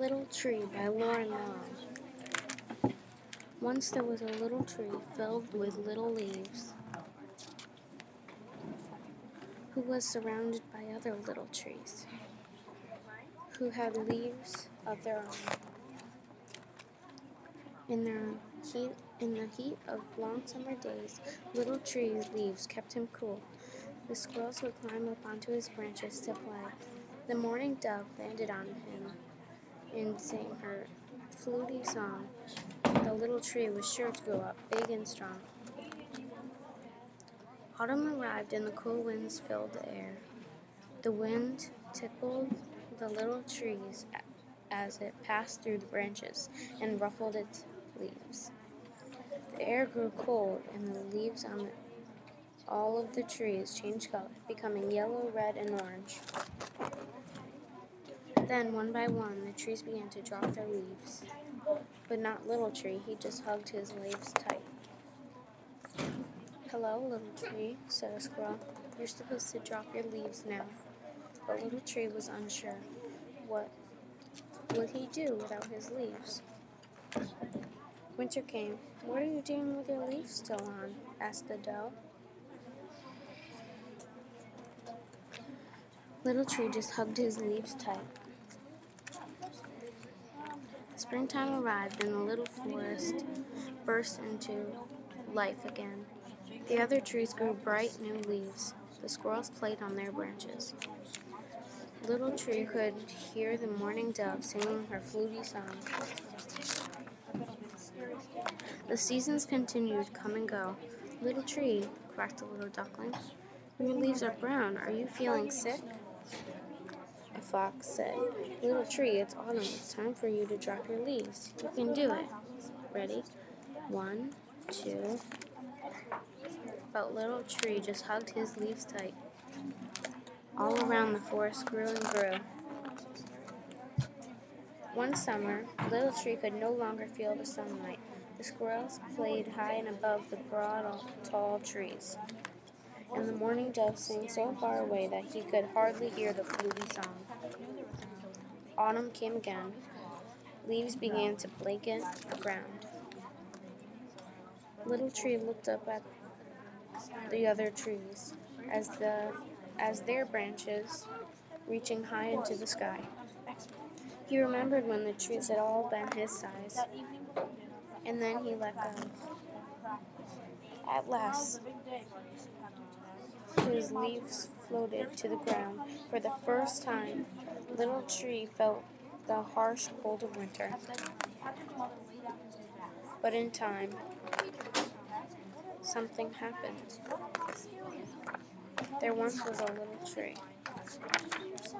Little Tree by Lauren Long. Once there was a little tree filled with little leaves, who was surrounded by other little trees, who had leaves of their own. In the heat of long summer days, Little Tree's leaves kept him cool. The squirrels would climb up onto his branches to play. The morning dove landed on him and sang her fluty song. The little tree was sure to grow up big and strong. Autumn arrived and the cool winds filled the air. The wind tickled the little trees as it passed through the branches and ruffled its leaves. The air grew cold and the leaves on all of the trees changed color, becoming yellow, red, and orange. Then, one by one, the trees began to drop their leaves. But not Little Tree, he just hugged his leaves tight. "Hello, Little Tree," said a squirrel. "You're supposed to drop your leaves now." But Little Tree was unsure. What would he do without his leaves? Winter came. "What are you doing with your leaves still on?" asked the dove. Little Tree just hugged his leaves tight. Springtime arrived and the little forest burst into life again. The other trees grew bright new leaves. The squirrels played on their branches. Little Tree could hear the morning dove singing her fluty song. The seasons continued to come and go. "Little Tree," quacked a little duckling, "your leaves are brown. Are you feeling sick?" A fox said, "Little Tree, it's autumn. It's time for you to drop your leaves. You can do it. Ready? 1, 2. But Little Tree just hugged his leaves tight. All around the forest grew and grew. One summer, Little Tree could no longer feel the sunlight. The squirrels played high and above the broad, tall trees, and the morning dove sang so far away that he could hardly hear the fluty song. Autumn came again. Leaves began to blanket the ground. Little Tree looked up at the other trees as their branches reaching high into the sky. He remembered when the trees had all been his size, and then he let go. At last, his leaves floated to the ground. For the first time, Little Tree felt the harsh cold of winter. But in time, something happened. There once was a little tree.